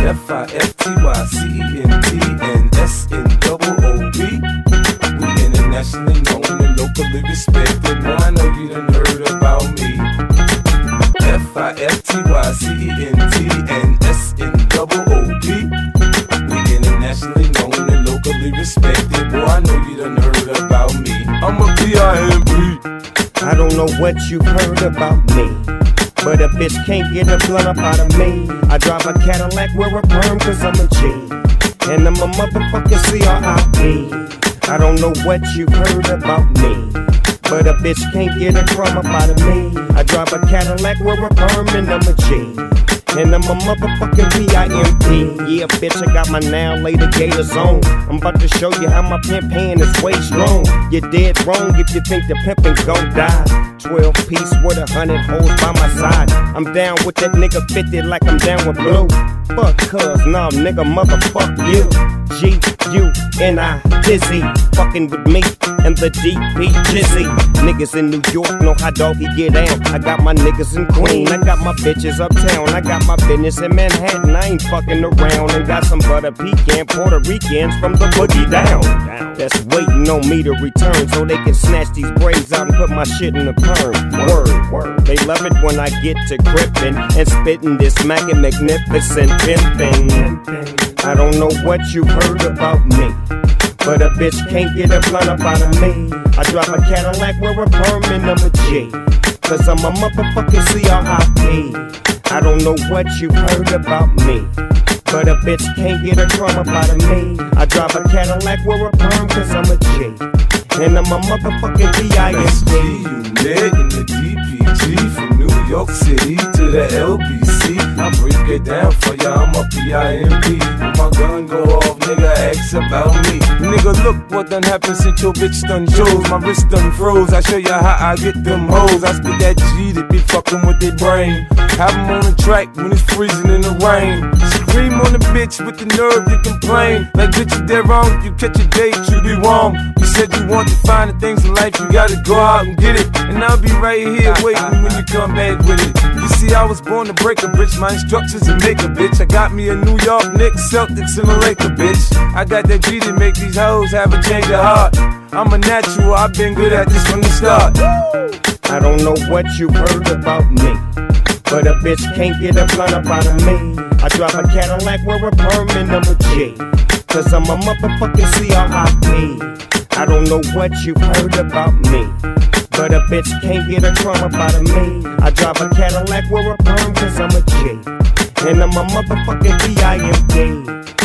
F-I-F-T-Y-C-E-N-T-and-S-N-double-O-B. We internationally known and locally respected. Now I know you done heard about me. F-I-F-T-Y-C-E-N-T-and-S-N-double-O-B. We internationally known and locally respected. Boy, I know you done heard about me. I'm a P.I.M.P. I don't know what you've heard about me, but a bitch can't get a blunt up out of me. I drive a Cadillac, wear a perm cause I'm a G, and I'm a motherfucking C.R.I.P. I don't know what you've heard about me, but a bitch can't get a crumb up out of me. I drive a Cadillac, wear a perm, and I'm a G, and I'm a motherfucking P.I.M.P. Yeah, bitch, I got my now later gators on. I'm about to show you how my pimp hand is way strong. You're dead wrong if you think the pimpin' gon' die. 12 piece with 100 hoes by my side. I'm down with that nigga 50 like I'm down with Blue. Fuck cuz, nah nigga, motherfuck you. G-U-N-I, Dizzy, fucking with me and the D.P. Jizzy. Niggas in New York know how doggy get down. I got my niggas in Queen, I got my bitches uptown. I got my business in Manhattan, I ain't fucking around. And got some butter pecan Puerto Ricans from the boogie down. That's waiting on me to return so they can snatch these braids out and put my shit in the perm. Word. They love it when I get to gripping and spitting this smacking magnificent pimpin'. I don't know what you heard about me, but a bitch can't get a blunt up out of me. I drive a Cadillac, wear a perm, and I'm a G, cause I'm a motherfucking C.R.I.P. I don't know what you heard about me, but a bitch can't get a crumb up out of me. I drive a Cadillac, wear a perm, cause I'm a G, and I'm a motherfucking P.I.M.P. Unit in the DPG from New York City to the LBC. I break it down for ya, I'm a P.I.M.P. When my gun go off, nigga, ask about me. Nigga, look what done happened since your bitch done shows. My wrist done froze, I show ya how I get them hoes. I spit that G that be fucking with their brain. Have them on the track when it's freezing in the rain. Scream on the bitch with the nerve to complain. Like bitch, you dead wrong, if you catch a date, you be wrong. You said you want to find the things in life, you gotta go out and get it. And I'll be right here waiting when you come back with it. You see, I was born to break a bitch, my instructions to make a bitch. I got me a New York Knicks, Celtics, and a Laker bitch. I got that G to make these hoes have a change of heart. I'm a natural, I've been good at this from the start. I don't know what you've heard about me, but a bitch can't get a blunt up out of me. I drive a Cadillac, wear a perm, and I'm a G, cause I'm a motherfucking C.R.I.P. I don't know what you've heard about me, but a bitch can't get a crumb up out of me. I drive a Cadillac, wear a perm, cause I'm a G, and I'm a motherfucking P.I.M.P.